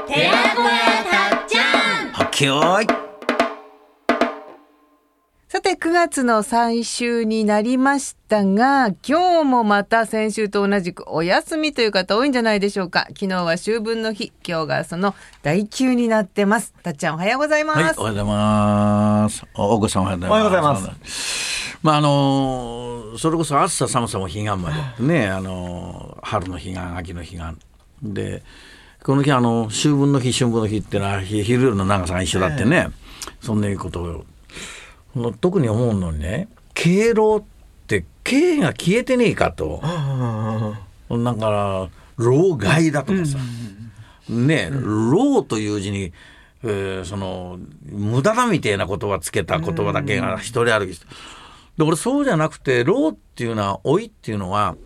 寺子屋たっちゃん。 はっけよーい。 さて9月の最終になりましたが、今日もまた先週と同じくお休みという方多いんじゃないでしょうか。昨日は秋分の日、今日がその第9になってます。たっちゃんおはようございます。 はい、おはようございます。大越さんおはようございます。 おはようございます。 それこそ暑さ寒さも彼岸までね、春の彼岸秋の彼岸で、この日秋分の日春分の日っていうのは昼夜の長さが一緒だってね、そんないうことを特に思うのにね、敬老って敬が消えてねえかと。だから老害だとかさ、ね、老という字に、その無駄だみたいな言葉つけた言葉だけが一人歩きして、で俺そうじゃなくて、老っていうのは老いっていうのは、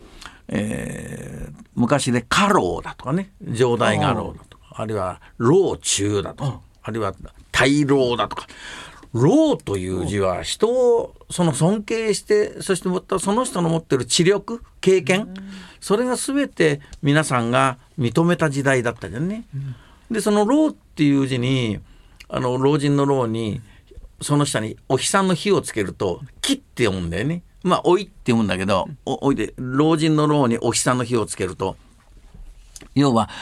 昔で家老だとかね、上代家老だとか、あるいは老中だとか、あるいは大老だとか、老という字は人をその尊敬して、そしてまたその人の持っている知力経験、それが全て皆さんが認めた時代だったじゃんね。でその老っていう字に老人の老にその下にお日さんの日をつけると木って読むんだよね。まあ老いって読むんだけど、老いで老人の老にお日さんの日をつけると、要は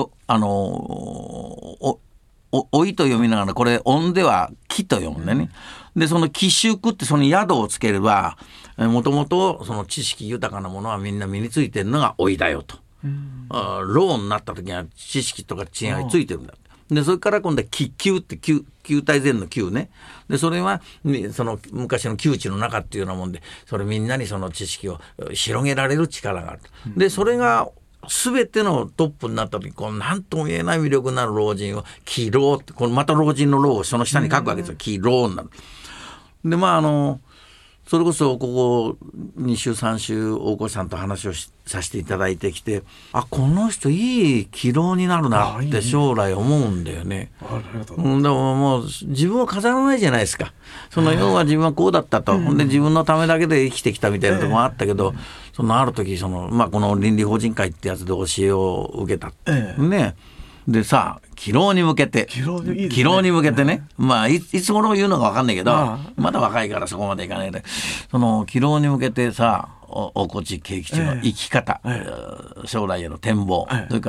老いと読みながら、これ音では木と読むんだよね。でその木宿ってその宿をつければ、もともとその知識豊かなものはみんな身についてるのが老いだよと。老になった時には知識とか知恵がついてるんだ。でそれから今度は気球って球体前の球ね。でそれはその昔の窮地の中っていうようなもんで、それみんなにその知識を広げられる力がある。でそれが全てのトップになった時、この何とも言えない魅力のある老人を気老って、このまた老人の老をその下に書くわけですよ。気老になる。でそれこそここ2週3週大越さんと話をさせていただいてきて、この人いい気老になるなって将来思うんだよね。でももう自分を飾らないじゃないですか。その要は自分はこうだったと、で自分のためだけで生きてきたみたいなところもあったけど、そのある時この倫理法人会ってやつで教えを受けた、ね。でさ、気老に向けて、気老に向けてね、いつ頃言うのか分かんないけど、まだ若いからそこまでいかないで、その気老に向けてさ、大越慶吉の生き方、将来への展望、それから、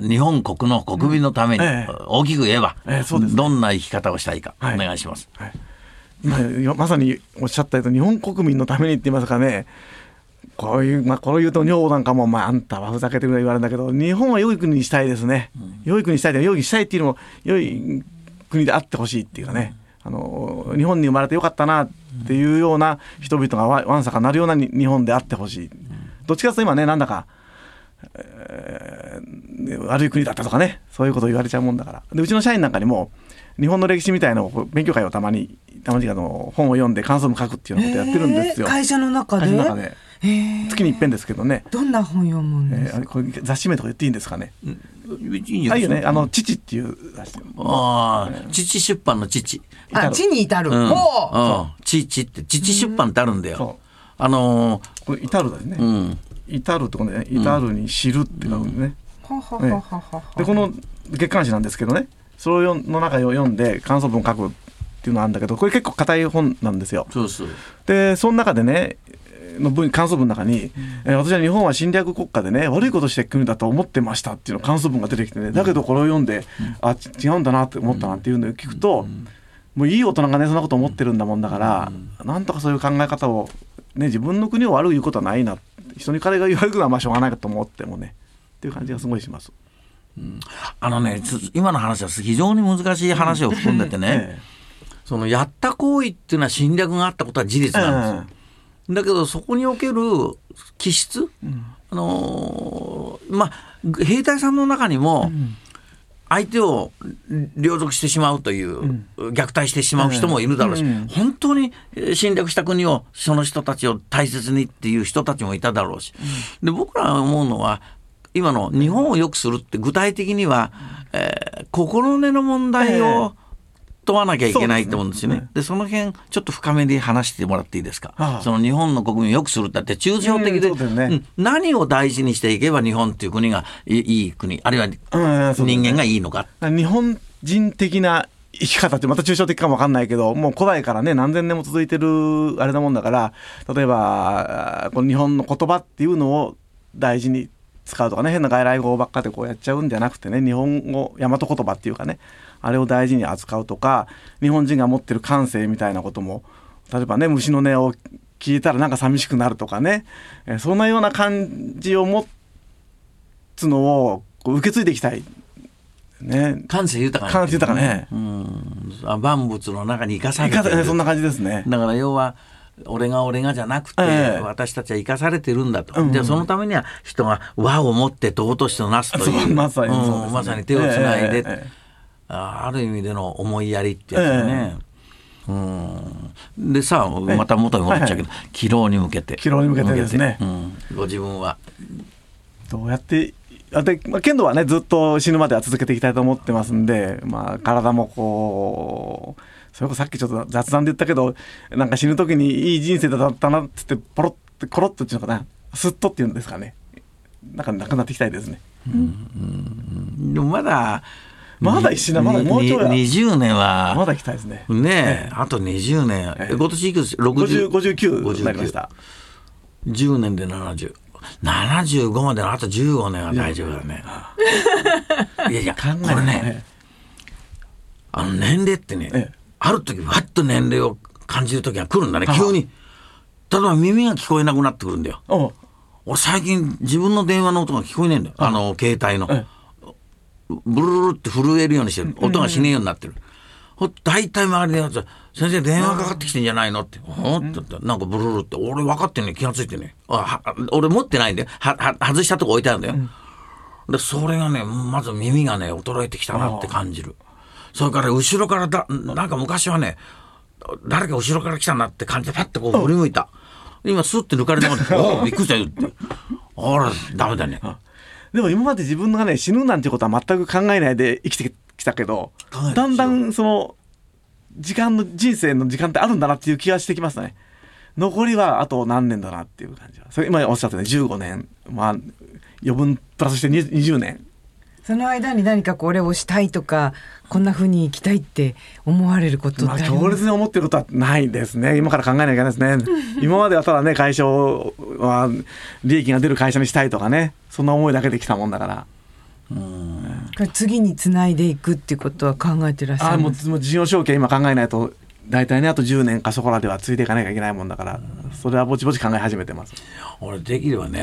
日本国の国民のために、大きく言えば、どんな生き方をしたいか、お願いします。 まさにおっしゃったように、日本国民のためにって言いますかね、こういうと女王なんかも、あんたはふざけてくれ言われるんだけど、日本は良い国にしたいですね。良い国にしたいっていうのも、良い国であってほしいっていうかね、日本に生まれてよかったなっていうような人々がわんさかなるような日本であってほしい。どっちかというと今ね、なんだか、悪い国だったとかね、そういうことを言われちゃうもんだから。でうちの社員なんかにも日本の歴史みたいな勉強会をたまに本を読んで感想文書くっていうようなことやってるんですよ。 会社の中で月に一遍ですけどね。 どんな本読むんですか。 これ雑誌名とか言っていいんですかね。 いいんじゃないですか。 父っていう雑誌。 父出版の父。 地に至る。 父って父出版ってあるんだよ。 これ至るだよね。至るってことね。至るに知るって書くんですね。でこの月刊誌なんですけどね、それの中を読んで感想文を書くっていうのがあるんだけど、これ結構硬い本なんですよ。でその中でね感想文の中に、私は日本は侵略国家でね、悪いことして国だと思ってましたっていうの感想文が出てきてね、だけどこれを読んで、違うんだなって思ったなっていうのを聞くと、もういい大人がねそんなこと思ってるんだもんだから、なんとかそういう考え方を、ね、自分の国を悪く言うことはないな、人に彼が言われるのはしょうがないかと思ってもねっていう感じがすごいします。 今の話は非常に難しい話を含んでてね、そのやった行為っていうのは侵略があったことは事実なんですよ。だけどそこにおける気質、兵隊さんの中にも相手を領属してしまうという、虐待してしまう人もいるだろうし、本当に侵略した国をその人たちを大切にっていう人たちもいただろうし、で僕らが思うのは、今の日本を良くするって具体的には、心根の問題を問わなきゃいけないと思うんですよね。でその辺ちょっと深めで話してもらっていいですか。その日本の国民を良くするってって抽象的で、何を大事にしていけば日本っていう国がいい国、あるいは人間がいいのか。 日本人的な生き方ってまた抽象的かも分かんないけど、もう古代からね何千年も続いてるあれなもんだから、例えばこの日本の言葉っていうのを大事に使うとかね、変な外来語ばっかでこうやっちゃうんじゃなくてね、日本語大和言葉っていうかね、あれを大事に扱うとか、日本人が持ってる感性みたいなことも、例えばね虫の音を聞いたらなんか寂しくなるとかね、そんなような感じを持つのをこう受け継いでいきたい。ね、 感性豊かね、万物の中に生かされている、 そんな感じですね。 だから要は俺がじゃなくて、私たちは生かされてるんだと、じゃあそのためには人が和を持って尊しとなすという、まさに手をつないで、ある意味での思いやりってやつね、でさあまた元に戻っちゃうけど、帰老に向けてですね、 ご自分はどうやって剣道はねずっと死ぬまでは続けていきたいと思ってますんで、体もこうそれこそさっきちょっと雑談で言ったけど、なんか死ぬ時にいい人生だったなっつってポロってコロッとっていうのかな、スッとっていうんですかね、なんかなくなっていきたいですね。 でもまだ一緒だ、まだもうちょい 20年はまだ行きたいですね。 あと20年、今年いくつ 59になりました。 10年で75までのあと15年は大丈夫だね。いやこれね、年齢ってね、ある時わっと年齢を感じる時が来るんだね、急に。例えば耳が聞こえなくなってくるんだよ。俺最近自分の電話の音が聞こえねえんだよ、携帯の。ブルルルって震えるようにしてる、音がしねえようになってる。大体周りでやつ先生電話かかってきてんじゃないのって、なんかブルルって俺分かってんね、気がついてね、俺持ってないんだよ、外したとこ置いてあるんだよ、でそれがねまず耳がね衰えてきたなって感じる。それから後ろからなんか昔はね誰か後ろから来たなって感じでパッてこう振り向いた、今スッて抜かれたのびっくりしたよってあらダメだね。 でも今まで自分がね死ぬなんてことは全く考えないで生きてきたけど、だんだんその人生の時間ってあるんだなっていう気がしてきますね。残りはあと何年だなっていう感じは。それ今おっしゃったね15年、余分プラスして20年。 その間に何かこれをしたいとかこんな風に生きたいって思われることってあります？ 強烈に思ってることはないですね。今から考えなきゃいけないですね。今まではただね会社は利益が出る会社にしたいとかね、そんな思いだけできたもんだから。 次につないでいくっていうことは考えてらっしゃる？ もう事業承継今考えないと大体ねあと10年かそこらではついていかなきゃいけないもんだから、それはぼちぼち考え始めてます。 俺できればね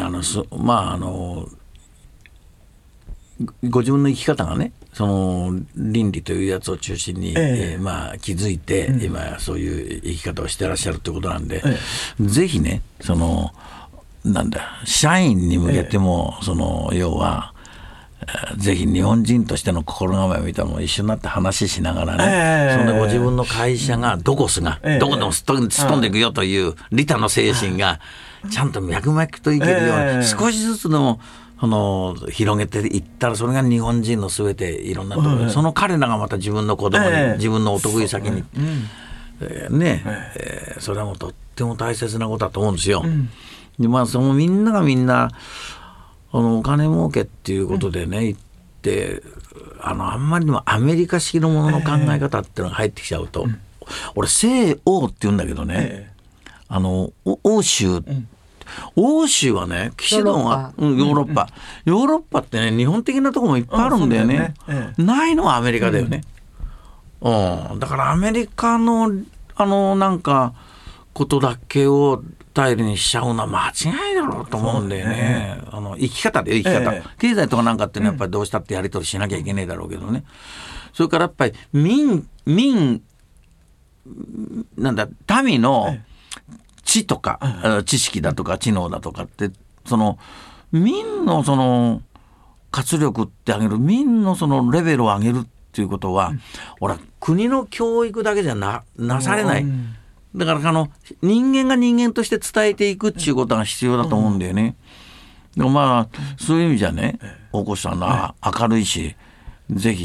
ご自分の生き方がねその倫理というやつを中心に、気づいて、今そういう生き方をしてらっしゃるということなんで、ぜひね社員に向けても、要はぜひ日本人としての心構えみたいなのを一緒になって話しながらね、そんでご自分の会社がどこでもすっ飛んでいくよという利他の精神がちゃんと脈々といけるように、少しずつでも広げていったら、それが日本人のすべていろんなところで、その彼らがまた自分の子供に、自分のお得意先に、それはもうとっても大切なことだと思うんですよ。でみんながみんなお金儲けっていうことでね、言ってあんまりにもアメリカ式のものの考え方っていうのが入ってきちゃうと、俺西欧って言うんだけどね、欧州はね、騎士団はヨーロッパってね、日本的なところもいっぱいあるんだよね。ないのはアメリカだよね。だからアメリカのなんかことだけを頼りにしちゃうのは間違いだろうと思うんだよね。生き方で経済とかなんかっていうのはやっぱりどうしたってやり取りしなきゃいけないだろうけどね。それからやっぱり民の知とか、知識だとか知能だとかって民の活力って上げる、民のレベルを上げるっていうことは、俺は国の教育だけじゃ なされない。だから人間が人間として伝えていくっていうことが必要だと思うんだよね。でもそういう意味じゃね、大越さんは明るいし、ぜひ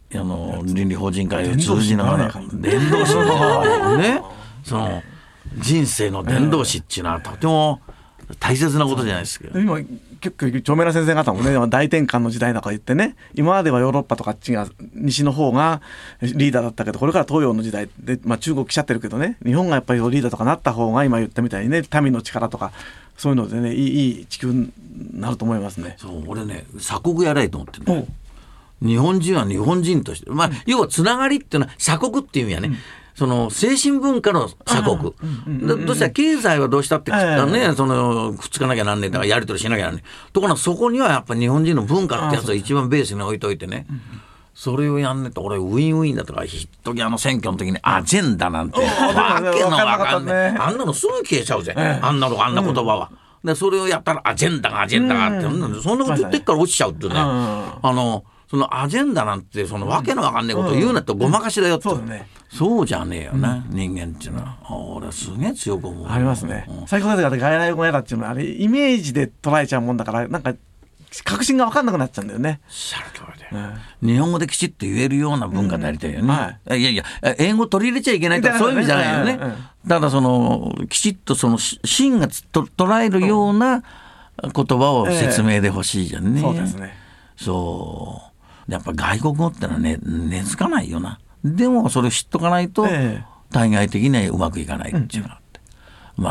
倫理法人会を通じながら伝道師のね、その人生の伝道師っていうのはとても大切なことじゃないですか。 今結構著名な先生方もね大転換の時代だから言ってね、今まではヨーロッパとか西の方がリーダーだったけど、これから東洋の時代で、中国来ちゃってるけどね、日本がやっぱりリーダーとかなった方が今言ったみたいにね、民の力とかそういうのでね、いい地球になると思いますね。 そう俺ね鎖国やらいと思ってるんだよ。日本人は日本人として、要はつながりっていうのは鎖国っていう意味はね、その精神文化の鎖国、どうしたら経済はどうしたってそのくっつかなきゃなんねえだからやり取りしなきゃなんねえ。ところがそこにはやっぱり日本人の文化ってやつを一番ベースに置いといてね、それをやんねえと俺ウィンウィンだとか、一時選挙の時にアジェンダなんてわけのわかんねえ、あんなのすぐ消えちゃうぜ、あんな言葉は。でそれをやったらアジェンダがって、そんなこと言ってっから落ちちゃうってね、そのアジェンダなんてそのわけのわかんないことを言うなってごまかしだよって、そうじゃねえよね、人間っていうのは。俺はすげえ強く思う。 ありますね。最高だから外来語やだっていうのはあれイメージで捉えちゃうもんだから、なんか確信が分かんなくなっちゃうんだよね。 おっしゃる通りで、日本語できちっと言えるような文化でありたいよね。いやいや英語取り入れちゃいけないとかそういう意味じゃないよね。ただそのきちっとその芯が捉えるような言葉を説明でほしいじゃんね。 そうですね。 そうやっぱ外国語ってのはね根付かないよな。でもそれを知っとかないと対外的にはうまくいかないっていうのがあって、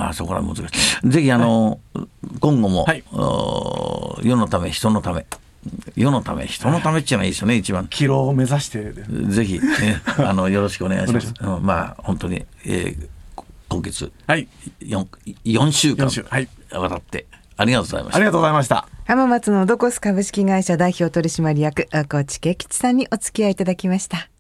そこら難しい。ぜひ今後も、世のため人のため、世のため人のためっていうのはいいですよね。一番キロを目指してぜひ、よろしくお願いします。本当に、今月、4週間わたってありがとうございました。 ありがとうございました。 浜松のドコス株式会社代表取締役河内恵吉さんにお付き合いいただきました。